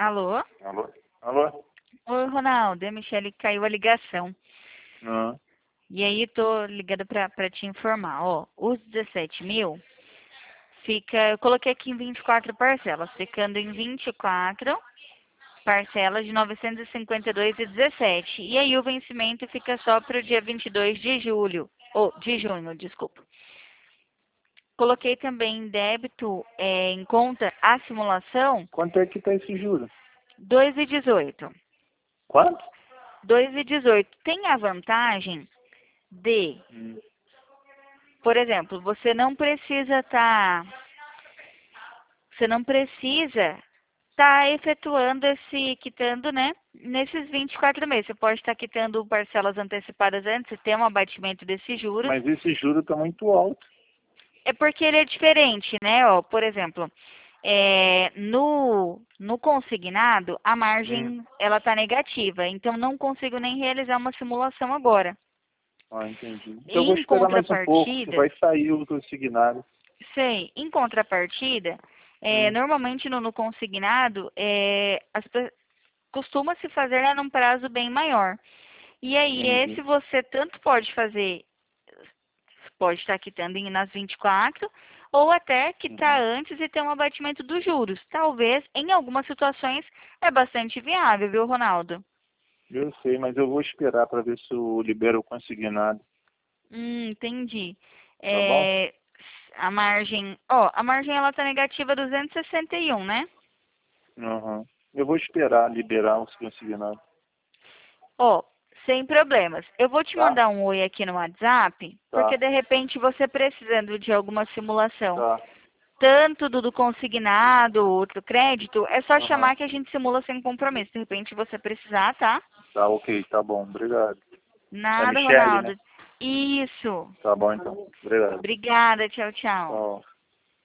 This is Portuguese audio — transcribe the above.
Alô? Alô? Alô? Oi, Ronaldo. É Michele, caiu a ligação. Ah, E aí, tô ligando pra te informar. Ó, os 17 mil eu coloquei aqui em 24 parcelas, ficando em 24 parcelas de 952,17. E aí, o vencimento fica só para o dia 22 de julho. Ou, de junho, desculpa. Coloquei também em débito, em conta, a simulação, quanto é que tá esse juro? 2,18. Quanto? 2,18. Tem a vantagem de, Hum. por exemplo, você não precisa estar efetuando quitando, né, nesses 24 meses. Você pode estar quitando parcelas antecipadas antes, ter um abatimento desses juros. Mas esse juro tá muito alto. É porque ele é diferente, né? Ó, por exemplo, no consignado, a Hum. margem ela está negativa, então não consigo nem realizar uma simulação agora. Ah, entendi. Então eu vou Em esperar mais um pouco, que contrapartida, vai sair o consignado. sei, em contrapartida, Hum. normalmente no consignado, costuma-se fazer, né, num prazo bem maior. E aí, Entendi. esse você tanto pode estar quitando nas 24, ou até quitar Uhum. antes e ter um abatimento dos juros. Talvez, em algumas situações, é bastante viável, viu, Ronaldo? Eu sei, mas eu vou esperar para ver se eu libero o consignado. Entendi. Tá bom? É, a margem ela tá negativa 261, né? Uhum. Eu vou esperar liberar os consignados. Ó, sem problemas. Eu vou te Tá? mandar um oi aqui no WhatsApp, porque Tá. de repente você precisando de alguma simulação, Tá. tanto do consignado, outro crédito, é só Uhum. chamar que a gente simula sem compromisso. De repente você precisar, tá? Tá, ok, tá bom. Obrigado. É Nada, Michele, né? Ronaldo. Isso. Tá bom então. Obrigado. Obrigada. Tchau, tchau. Tchau.